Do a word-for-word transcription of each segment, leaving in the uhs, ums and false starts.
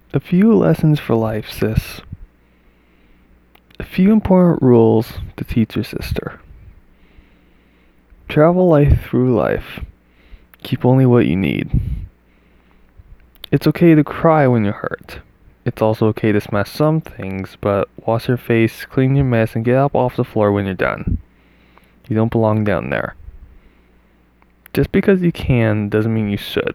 A few lessons for life, sis. A few important rules to teach your sister. Travel light through life. Keep only what you need. It's okay to cry when you're hurt. It's also okay to smash some things, but wash your face, clean your mess, and get up off the floor when you're done. You don't belong down there. Just because you can doesn't mean you should.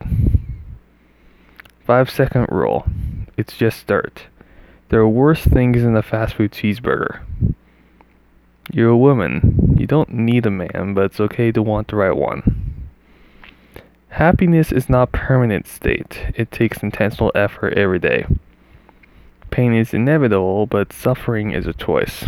Five second rule. It's just dirt. There are worse things than a fast food cheeseburger. You're a woman. You don't need a man, but it's okay to want the right one. Happiness is not a permanent state. It takes intentional effort every day. Pain is inevitable, but suffering is a choice.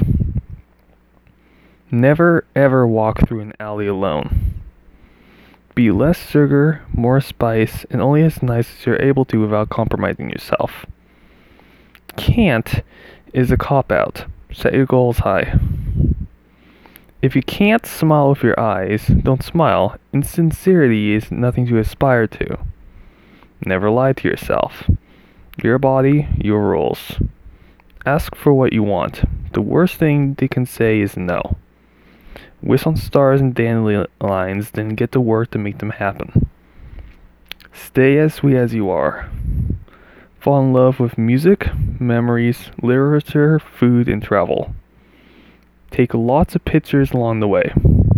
Never ever walk through an alley alone. Be less sugar, more spice, and only as nice as you're able to without compromising yourself. Can't is a cop-out. Set your goals high. If you can't smile with your eyes, don't smile. Insincerity is nothing to aspire to. Never lie to yourself. Your body, your rules. Ask for what you want. The worst thing they can say is no. Wish on stars and dandelions, then get to work to make them happen. Stay as sweet as you are. Fall in love with music, memories, literature, food, and travel. Take lots of pictures along the way.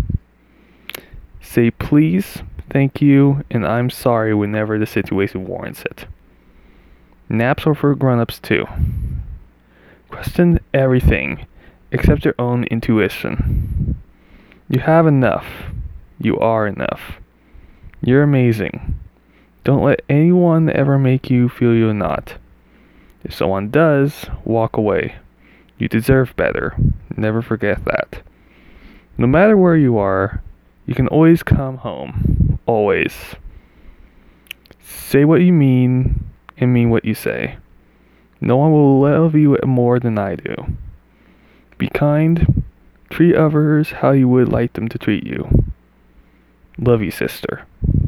Say please, thank you, and I'm sorry whenever the situation warrants it. Naps are for grown-ups too. Question everything, except your own intuition. You have enough. You are enough. You're amazing. Don't let anyone ever make you feel you're not. If someone does, walk away. You deserve better. Never forget that. No matter where you are, you can always come home. Always. Say what you mean and mean what you say. No one will love you more than I do. Be kind. Treat others how you would like them to treat you. Love you, sister.